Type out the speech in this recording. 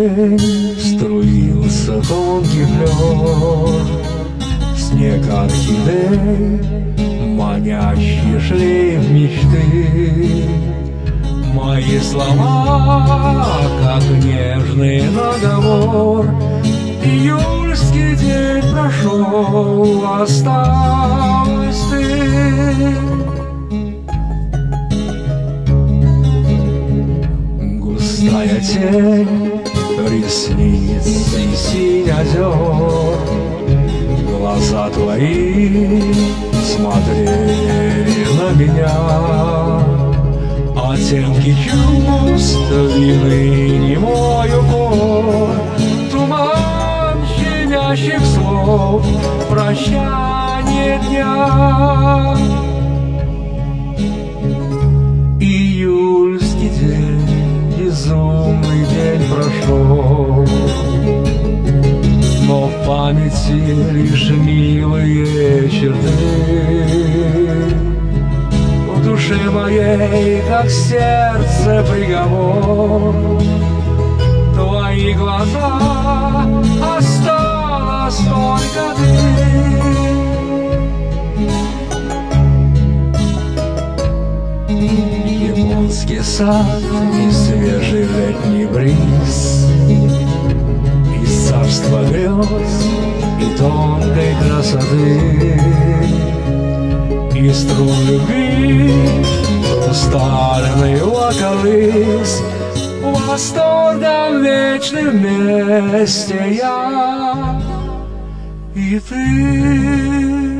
день струился тонкий лед, снег орхидей, манящий шлейф мечты. Мои слова, как нежный наговор, июльский день прошел, осталась ты. Густая тень ресниц и синь озер, глаза твои смотрели на меня. Оттенки чувств, вины, немой укор, туман щемящих слов, прощание дня. Июльский день, безумный день прошел, но в памяти лишь милые черты. В душе моей, как сердце, приговор. Твои глаза, осталась только ты. Японский сад и свежий летний бриз, из царства грез и тонкой красоты. И струн любви, усталенный вокалист, восторгом вечным вместе я и ты.